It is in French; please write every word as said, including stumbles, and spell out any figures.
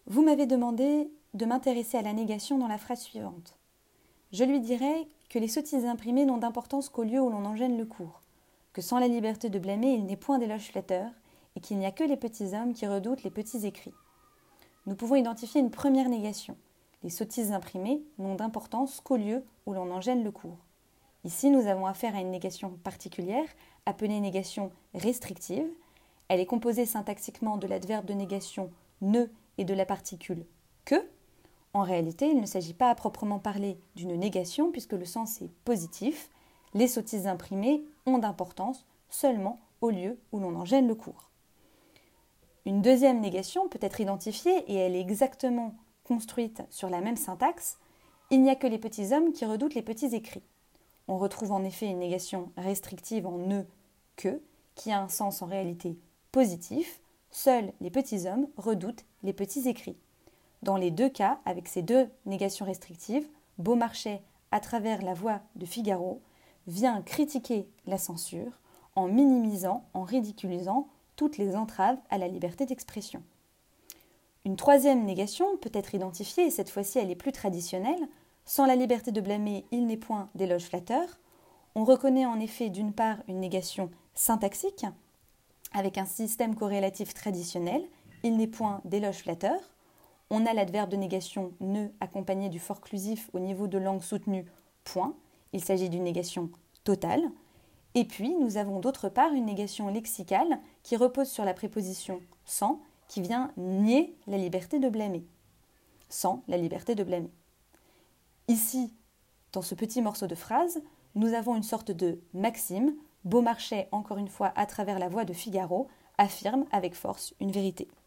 Vous m'avez demandé de m'intéresser à la négation dans la phrase suivante. Je lui dirais que les sottises imprimées n'ont d'importance qu'au lieu où l'on en gêne le cours, que sans la liberté de blâmer, il n'est point d'éloge flatteur, et qu'il n'y a que les petits hommes qui redoutent les petits écrits. Nous pouvons identifier une première négation. Les sottises imprimées n'ont d'importance qu'au lieu où l'on en gêne le cours. Ici, nous avons affaire à une négation particulière, appelée négation restrictive. Elle est composée syntaxiquement de l'adverbe de négation ne et de la particule que. En réalité, il ne s'agit pas à proprement parler d'une négation puisque le sens est positif. Les sottises imprimées ont d'importance seulement au lieu où l'on en gêne le cours. Une deuxième négation peut être identifiée et elle est exactement construite sur la même syntaxe. Il n'y a que les petits hommes qui redoutent les petits écrits. On retrouve en effet une négation restrictive en ne que qui a un sens en réalité positif. Seuls les petits hommes redoutent les petits écrits. Dans les deux cas, avec ces deux négations restrictives, Beaumarchais, à travers la voix de Figaro, vient critiquer la censure en minimisant, en ridiculisant toutes les entraves à la liberté d'expression. Une troisième négation peut être identifiée, et cette fois-ci elle est plus traditionnelle. Sans la liberté de blâmer, il n'est point d'éloge flatteur. On reconnaît en effet d'une part une négation syntaxique, avec un système corrélatif traditionnel, il n'est point d'éloge flatteur. On a l'adverbe de négation ne accompagné du forclusif au niveau de langue soutenue point. Il s'agit d'une négation totale. Et puis, nous avons d'autre part une négation lexicale qui repose sur la préposition sans, qui vient nier la liberté de blâmer. Sans la liberté de blâmer. Ici, dans ce petit morceau de phrase, nous avons une sorte de maxime. Beaumarchais, encore une fois, à travers la voix de Figaro, affirme avec force une vérité.